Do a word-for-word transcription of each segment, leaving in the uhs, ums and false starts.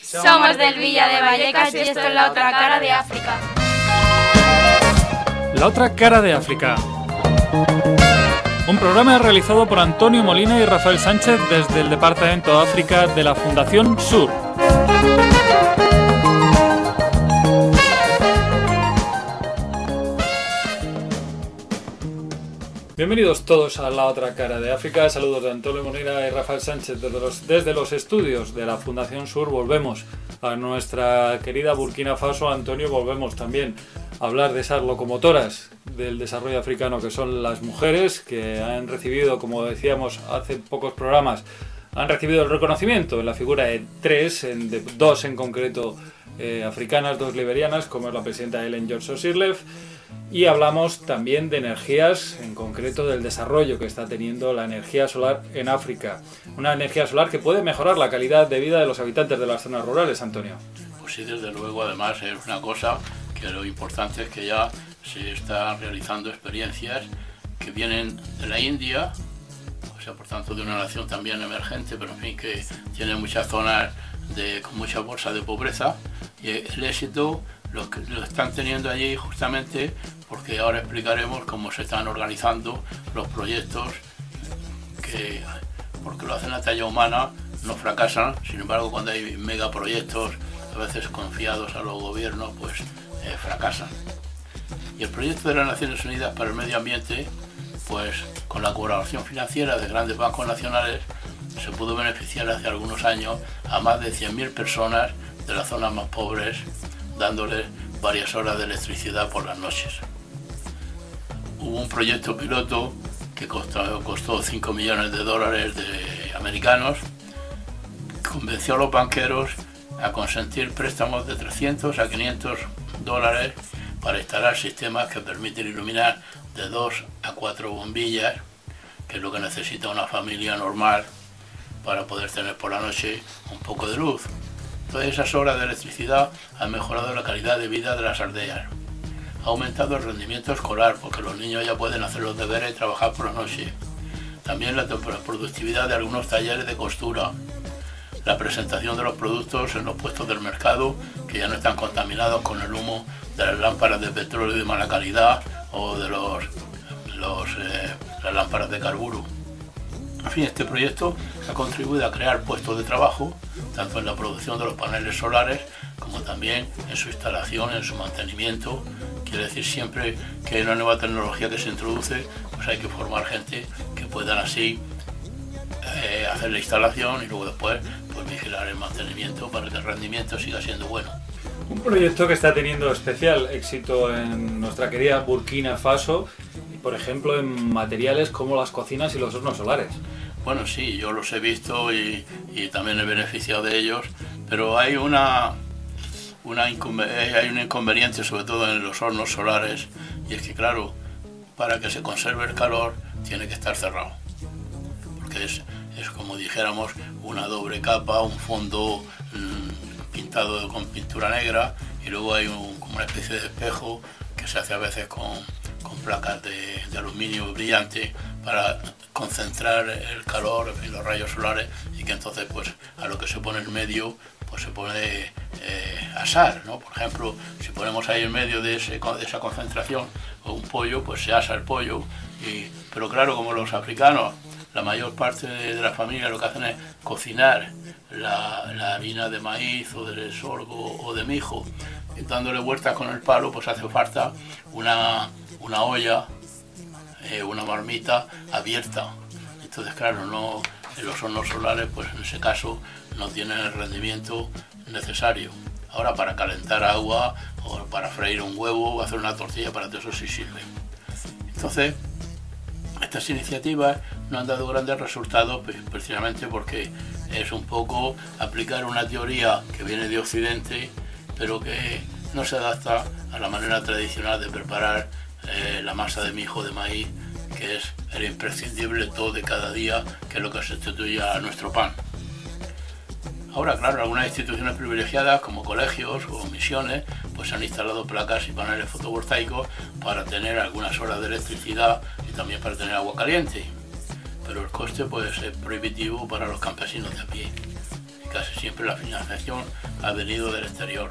Somos del Villa de Vallecas y esto es La Otra Cara de África. La Otra Cara de África. Un programa realizado por Antonio Molina y Rafael Sánchez desde el Departamento África de la Fundación Sur. Bienvenidos todos a La Otra Cara de África. Saludos de Antonio Molina y Rafael Sánchez desde los, desde los estudios de la Fundación Sur. Volvemos a nuestra querida Burkina Faso. Antonio, volvemos también a hablar de esas locomotoras del desarrollo africano que son las mujeres, que han recibido, como decíamos hace pocos programas, han recibido el reconocimiento en la figura de tres, en, de dos en concreto eh, africanas, dos liberianas, como es la presidenta Ellen Johnson Sirleaf. Y hablamos también de energías, en concreto del desarrollo que está teniendo la energía solar en África. Una energía solar que puede mejorar la calidad de vida de los habitantes de las zonas rurales, Antonio. Pues sí, desde luego, además es una cosa que lo importante es que ya se están realizando experiencias que vienen de la India, o sea, por tanto de una nación también emergente, pero en fin, que tiene muchas zonas de, con mucha bolsa de pobreza, y el éxito lo, que, lo están teniendo allí justamente porque ahora explicaremos cómo se están organizando los proyectos que, porque lo hacen a talla humana, no fracasan. Sin embargo, cuando hay megaproyectos, a veces confiados a los gobiernos, pues eh, fracasan. Y el proyecto de las Naciones Unidas para el Medio Ambiente, pues con la colaboración financiera de grandes bancos nacionales, se pudo beneficiar hace algunos años a más de cien mil personas de las zonas más pobres, dándoles varias horas de electricidad por las noches. Hubo un proyecto piloto que costó, costó cinco millones de dólares de americanos, convenció a los banqueros a consentir préstamos de trescientos a quinientos dólares para instalar sistemas que permiten iluminar de dos a cuatro bombillas, que es lo que necesita una familia normal para poder tener por la noche un poco de luz. Todas esas horas de electricidad han mejorado la calidad de vida de las aldeas. Ha aumentado el rendimiento escolar porque los niños ya pueden hacer los deberes y trabajar por la noche. También la productividad de algunos talleres de costura. La presentación de los productos en los puestos del mercado que ya no están contaminados con el humo de las lámparas de petróleo de mala calidad o de los, los, eh, las lámparas de carburo. En fin, este proyecto ha contribuido a crear puestos de trabajo, tanto en la producción de los paneles solares como también en su instalación, en su mantenimiento. Quiere decir, siempre que hay una nueva tecnología que se introduce, pues hay que formar gente que puedan así eh, hacer la instalación y luego después pues, vigilar el mantenimiento para que el rendimiento siga siendo bueno. Un proyecto que está teniendo especial éxito en nuestra querida Burkina Faso, por ejemplo en materiales como las cocinas y los hornos solares. Bueno, sí, yo los he visto y, y también he beneficiado de ellos, pero hay una, una hay un inconveniente sobre todo en los hornos solares, y es que claro, para que se conserve el calor tiene que estar cerrado, porque es, es como dijéramos una doble capa, un fondo mmm, pintado con pintura negra, y luego hay un, como una especie de espejo que se hace a veces con, con placas de, de aluminio brillante para concentrar el calor y los rayos solares, y que entonces pues a lo que se pone en medio pues se puede eh, asar, ¿no? Por ejemplo, si ponemos ahí en medio de, ese, de esa concentración un pollo, pues se asa el pollo, y, pero claro, como los africanos, la mayor parte de la familia lo que hacen es cocinar la, la harina de maíz o de sorgo o de mijo, dándole vueltas con el palo, pues hace falta una, una olla, eh, una marmita abierta. Entonces, claro, no, en los hornos solares, pues en ese caso no tienen el rendimiento necesario. Ahora, para calentar agua o para freír un huevo o hacer una tortilla, para todo eso sí sirve. Entonces, estas iniciativas no han dado grandes resultados precisamente porque es un poco aplicar una teoría que viene de Occidente, pero que no se adapta a la manera tradicional de preparar eh, la masa de mijo de maíz, que es el imprescindible todo de cada día, que es lo que sustituye a nuestro pan. Ahora, claro, algunas instituciones privilegiadas como colegios o misiones pues han instalado placas y paneles fotovoltaicos para tener algunas horas de electricidad y también para tener agua caliente, pero el coste puede ser prohibitivo para los campesinos de a pie. casi siempre la financiación ha venido del exterior.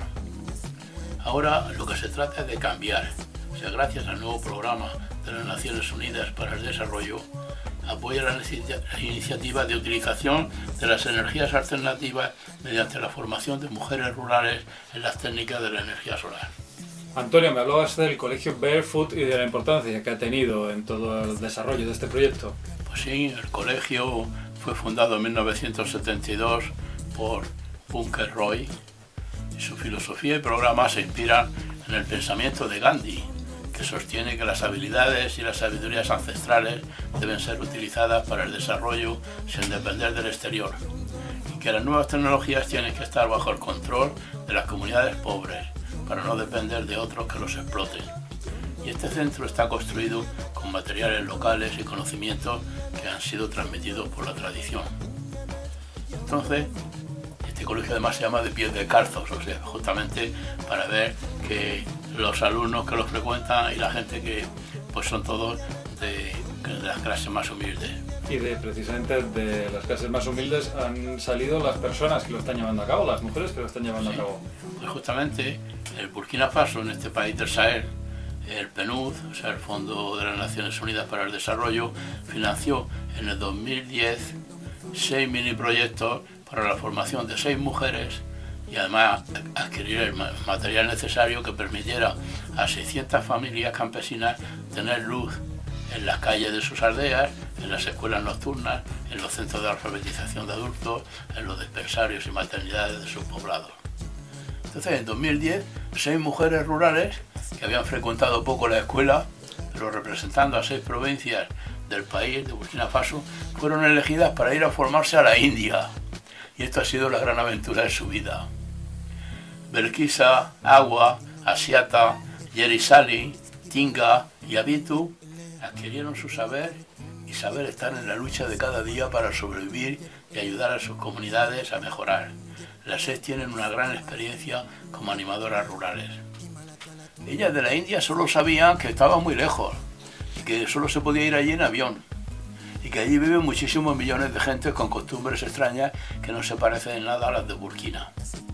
Ahora lo que se trata es de cambiar. O sea, gracias al nuevo programa de las Naciones Unidas para el Desarrollo, apoya la, la iniciativa de utilización de las energías alternativas mediante la formación de mujeres rurales en las técnicas de la energía solar. Antonio, me hablabas del colegio Barefoot y de la importancia que ha tenido en todo el desarrollo de este proyecto. Pues sí, el colegio fue fundado en mil novecientos setenta y dos por Bunker Roy y su filosofía y programa se inspiran en el pensamiento de Gandhi, que sostiene que las habilidades y las sabidurías ancestrales deben ser utilizadas para el desarrollo sin depender del exterior y que las nuevas tecnologías tienen que estar bajo el control de las comunidades pobres para no depender de otros que los exploten. Y este centro está construido con materiales locales y conocimientos que han sido transmitidos por la tradición. Entonces, este colegio además se llama de pies descalzos, o sea, justamente para ver que los alumnos que los frecuentan y la gente que pues son todos de, de las clases más humildes. Y de precisamente de las clases más humildes han salido las personas que lo están llevando a cabo, las mujeres que lo están llevando Sí. a cabo. Pues justamente el Burkina Faso, en este país del Sahel, el P N U D, o sea, el Fondo de las Naciones Unidas para el Desarrollo, financió en el dos mil diez seis mini proyectos para la formación de seis mujeres y además adquirir el material necesario que permitiera a seiscientas familias campesinas tener luz en las calles de sus aldeas, en las escuelas nocturnas, en los centros de alfabetización de adultos, en los dispensarios y maternidades de sus poblados. Entonces, en dos mil diez, seis mujeres rurales que habían frecuentado poco la escuela, pero representando a seis provincias del país, de Burkina Faso, fueron elegidas para ir a formarse a la India. Y esto ha sido la gran aventura de su vida. Belkisa, Agua, Asiata, Yerisali, Tinga y Abitu adquirieron su saber y saber estar en la lucha de cada día para sobrevivir y ayudar a sus comunidades a mejorar. Las seis tienen una gran experiencia como animadoras rurales. Ellas de la India solo sabían que estaban muy lejos y que solo se podía ir allí en avión y que allí viven muchísimos millones de gente con costumbres extrañas que no se parecen en nada a las de Burkina.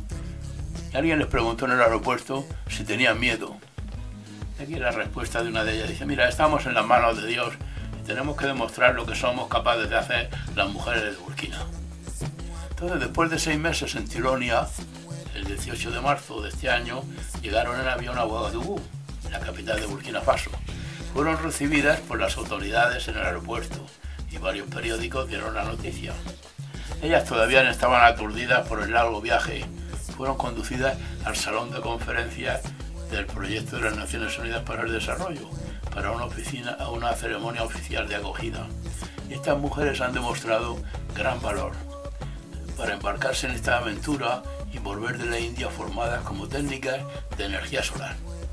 Y alguien les preguntó en el aeropuerto si tenían miedo. Y aquí la respuesta de una de ellas dice: mira, estamos en las manos de Dios y tenemos que demostrar lo que somos capaces de hacer las mujeres de Burkina. Entonces, después de seis meses en Tironia, el dieciocho de marzo de este año, llegaron en avión a Ouagadougou, la capital de Burkina Faso. Fueron recibidas por las autoridades en el aeropuerto y varios periódicos dieron la noticia. Ellas todavía no estaban aturdidas por el largo viaje. Fueron conducidas al salón de conferencias del proyecto de las Naciones Unidas para el Desarrollo, para una, oficina, una ceremonia oficial de acogida. Y estas mujeres han demostrado gran valor para embarcarse en esta aventura y volver de la India formadas como técnicas de energía solar.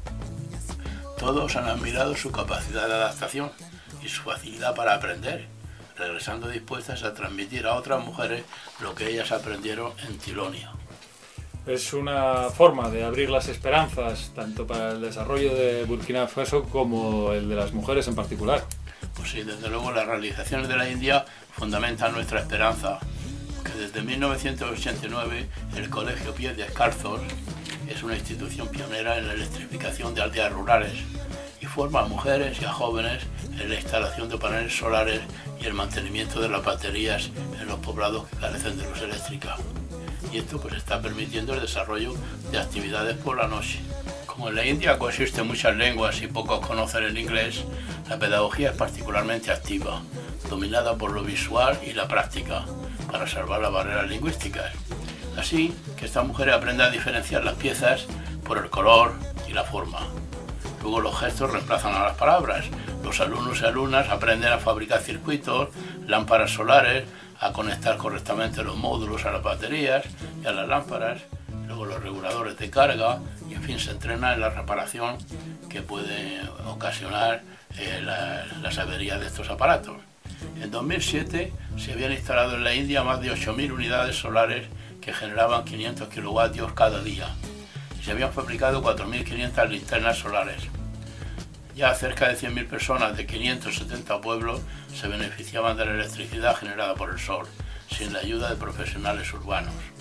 Todos han admirado su capacidad de adaptación y su facilidad para aprender, regresando dispuestas a transmitir a otras mujeres lo que ellas aprendieron en Tironia. Es una forma de abrir las esperanzas, tanto para el desarrollo de Burkina Faso como el de las mujeres en particular. Pues sí, desde luego las realizaciones de la India fundamentan nuestra esperanza, que desde mil novecientos ochenta y nueve el Colegio Pies Descalzos es una institución pionera en la electrificación de aldeas rurales y forma a mujeres y a jóvenes en la instalación de paneles solares y el mantenimiento de las baterías en los poblados que carecen de luz eléctrica. Y esto pues está permitiendo el desarrollo de actividades por la noche. Como en la India coexisten muchas lenguas y pocos conocen el inglés, la pedagogía es particularmente activa, dominada por lo visual y la práctica, para salvar las barreras lingüísticas. Así que estas mujeres aprenden a diferenciar las piezas por el color y la forma. Luego los gestos reemplazan a las palabras. Los alumnos y alumnas aprenden a fabricar circuitos, lámparas solares, a conectar correctamente los módulos a las baterías y a las lámparas, luego los reguladores de carga, y en fin, se entrena en la reparación que puede ocasionar eh, la, las averías de estos aparatos. En dos mil siete se habían instalado en la India más de ocho mil unidades solares que generaban quinientos kilovatios cada día. Se habían fabricado cuatro mil quinientas linternas solares. Ya cerca de cien mil personas de quinientos setenta pueblos se beneficiaban de la electricidad generada por el sol, sin la ayuda de profesionales urbanos.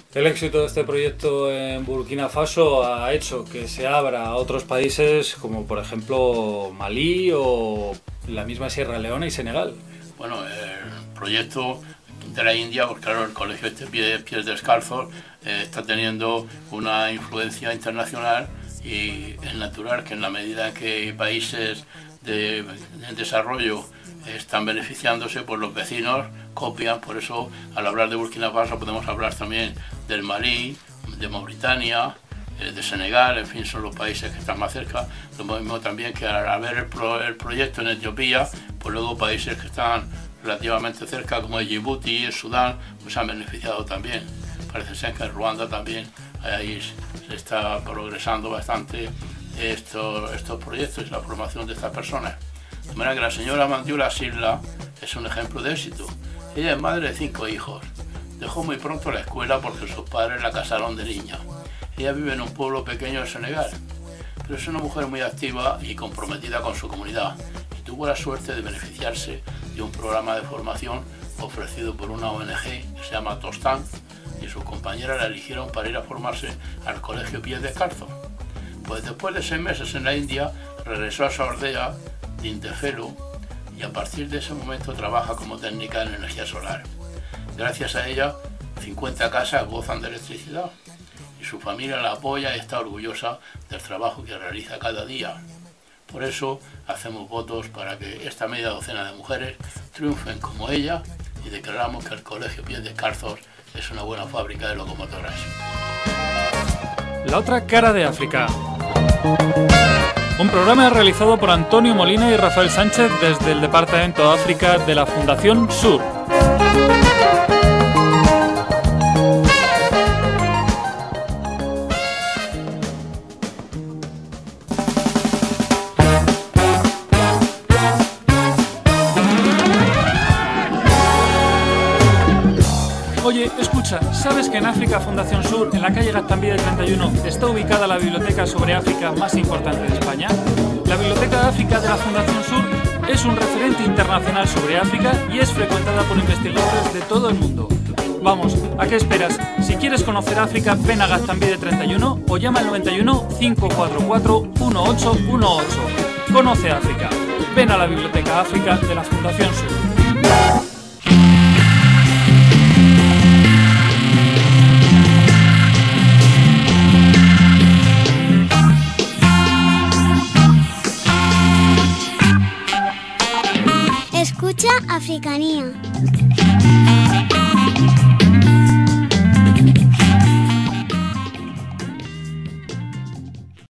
El éxito de este proyecto en Burkina Faso ha hecho que se abra a otros países como por ejemplo Malí o la misma Sierra Leona y Senegal. Bueno, el proyecto de la India, porque claro, el colegio este Pies, Pies Descalzos eh, está teniendo una influencia internacional y es natural que en la medida en que países de, de desarrollo están beneficiándose, pues los vecinos copian. Por eso al hablar de Burkina Faso podemos hablar también del Malí, de Mauritania, eh, de Senegal, en fin, son los países que están más cerca. Lo mismo también que al ver el, pro, el proyecto en Etiopía, pues luego países que están relativamente cerca como Djibouti y Sudán, pues han beneficiado también. Parece ser que en Ruanda también ahí se está progresando bastante estos, estos proyectos y la formación de estas personas. De manera que la señora Mandiola Silla es un ejemplo de éxito. Ella es madre de cinco hijos. Dejó muy pronto la escuela porque sus padres la casaron de niña. Ella vive en un pueblo pequeño de Senegal, pero es una mujer muy activa y comprometida con su comunidad y tuvo la suerte de beneficiarse de un programa de formación ofrecido por una O N G que se llama Tostan, y sus compañeras la eligieron para ir a formarse al colegio Pies Descalzos. Pues después de seis meses en la India regresó a su aldea de Intefelu y a partir de ese momento trabaja como técnica en energía solar. Gracias a ella, cincuenta casas gozan de electricidad y su familia la apoya y está orgullosa del trabajo que realiza cada día. Por eso hacemos votos para que esta media docena de mujeres triunfen como ella y declaramos que el colegio Pies Descalzos es una buena fábrica de locomotoras. La otra cara de África. Un programa realizado por Antonio Molina y Rafael Sánchez desde el Departamento de África de la Fundación Sur. Oye, escucha, ¿sabes que en África Fundación Sur, en la calle Gaztambide treinta y uno, está ubicada la biblioteca sobre África más importante de España? La Biblioteca de África de la Fundación Sur es un referente internacional sobre África y es frecuentada por investigadores de todo el mundo. Vamos, ¿a qué esperas? Si quieres conocer África, ven a Gaztambide treinta y uno o llama al noventa y uno, cinco cuatro cuatro, uno ocho uno ocho. Conoce África. Ven a la Biblioteca África de la Fundación Sur. Escucha Africanía.